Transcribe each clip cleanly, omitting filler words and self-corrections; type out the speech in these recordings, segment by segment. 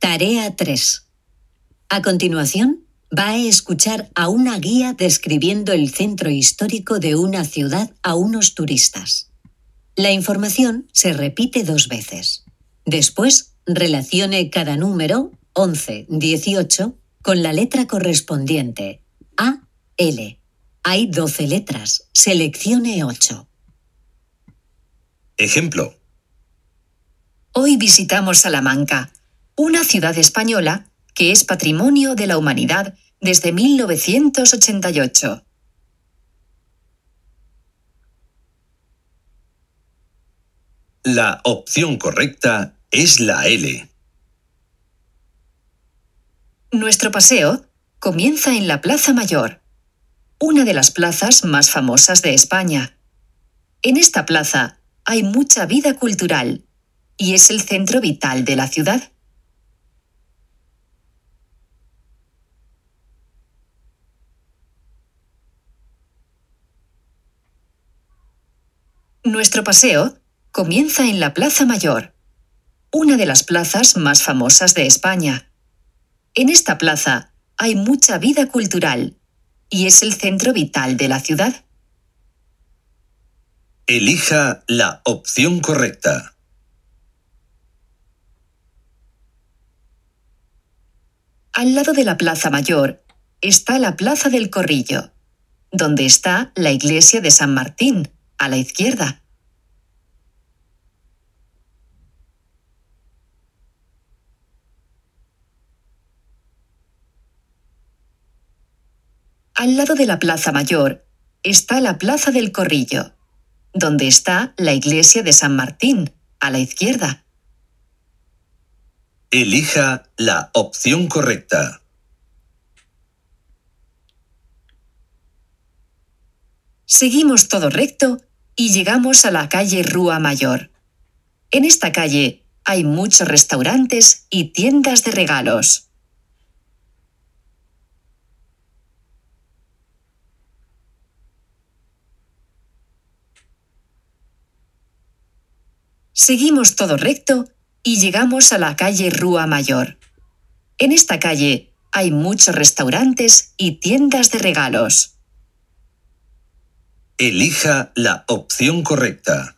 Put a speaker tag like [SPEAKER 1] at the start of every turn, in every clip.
[SPEAKER 1] Tarea 3. A continuación, va a escuchar a una guía describiendo el centro histórico de una ciudad a unos turistas. La información se repite 2 veces. Después, relacione cada número, 11, 18, con la letra correspondiente. A, L. Hay 12 letras. Seleccione 8.
[SPEAKER 2] Ejemplo.
[SPEAKER 3] Hoy visitamos Salamanca, una ciudad española que es Patrimonio de la Humanidad desde 1988.
[SPEAKER 2] La opción correcta es la L.
[SPEAKER 3] Nuestro paseo comienza en la Plaza Mayor, una de las plazas más famosas de España. En esta plaza hay mucha vida cultural y es el centro vital de la ciudad. Nuestro paseo comienza en la Plaza Mayor, una de las plazas más famosas de España. En esta plaza hay mucha vida cultural y es el centro vital de la ciudad.
[SPEAKER 2] Elija la opción correcta.
[SPEAKER 3] Al lado de la Plaza Mayor está la Plaza del Corrillo, donde está la iglesia de San Martín, a la izquierda. Al lado de la Plaza Mayor está la Plaza del Corrillo, donde está la iglesia de San Martín, a la izquierda.
[SPEAKER 2] Elija la opción correcta.
[SPEAKER 3] Seguimos todo recto y llegamos a la calle Rúa Mayor. En esta calle hay muchos restaurantes y tiendas de regalos. Seguimos todo recto y llegamos a la calle Rúa Mayor. En esta calle hay muchos restaurantes y tiendas de regalos.
[SPEAKER 2] Elija la opción correcta.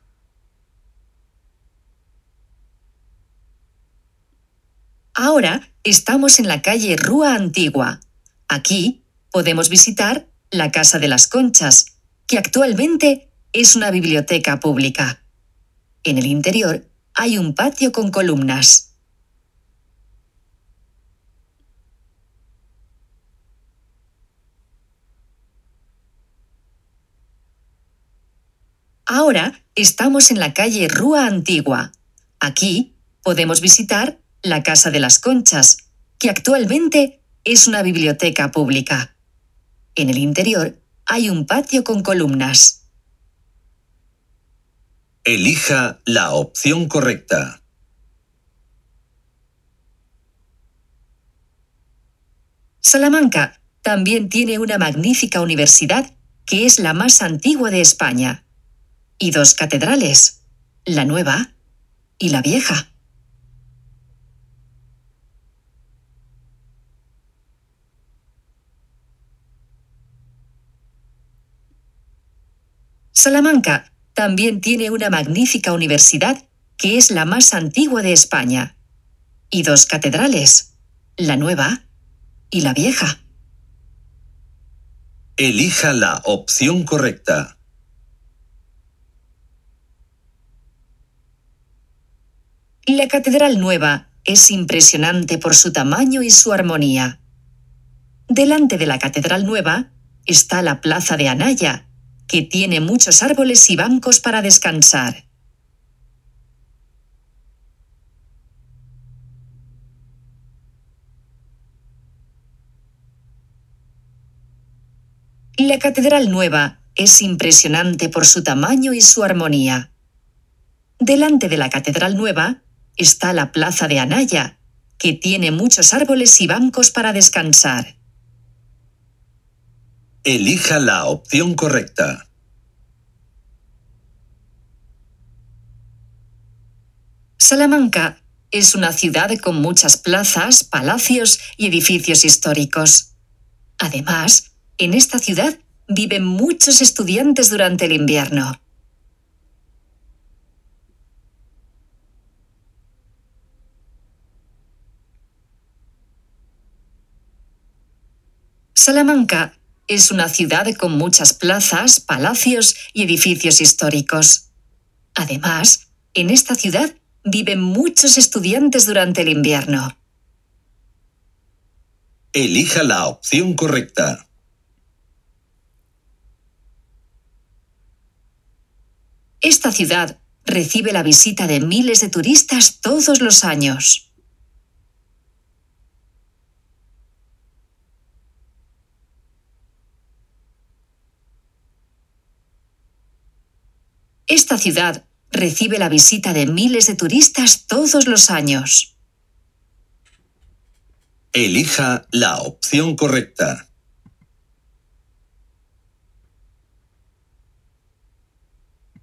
[SPEAKER 3] Ahora estamos en la calle Rúa Antigua. Aquí podemos visitar la Casa de las Conchas, que actualmente es una biblioteca pública. En el interior hay un patio con columnas. Ahora estamos en la calle Rúa Antigua. Aquí podemos visitar la Casa de las Conchas, que actualmente es una biblioteca pública. En el interior hay un patio con columnas.
[SPEAKER 2] Elija la opción correcta.
[SPEAKER 3] Salamanca también tiene una magnífica universidad que es la más antigua de España, y 2 catedrales, la Nueva y la Vieja. Salamanca también tiene una magnífica universidad que es la más antigua de España, y 2 catedrales, la Nueva y la Vieja.
[SPEAKER 2] Elija la opción correcta.
[SPEAKER 3] La Catedral Nueva es impresionante por su tamaño y su armonía. Delante de la Catedral Nueva está la Plaza de Anaya, que tiene muchos árboles y bancos para descansar. La Catedral Nueva es impresionante por su tamaño y su armonía. Delante de la Catedral Nueva está la Plaza de Anaya, que tiene muchos árboles y bancos para descansar.
[SPEAKER 2] Elija la opción correcta.
[SPEAKER 3] Salamanca es una ciudad con muchas plazas, palacios y edificios históricos. Además, en esta ciudad viven muchos estudiantes durante el invierno. Salamanca es una ciudad con muchas plazas, palacios y edificios históricos. Además, en esta ciudad viven muchos estudiantes durante el invierno.
[SPEAKER 2] Elija la opción correcta.
[SPEAKER 3] Esta ciudad recibe la visita de miles de turistas todos los años. Esta ciudad recibe la visita de miles de turistas todos los años.
[SPEAKER 2] Elija la opción correcta.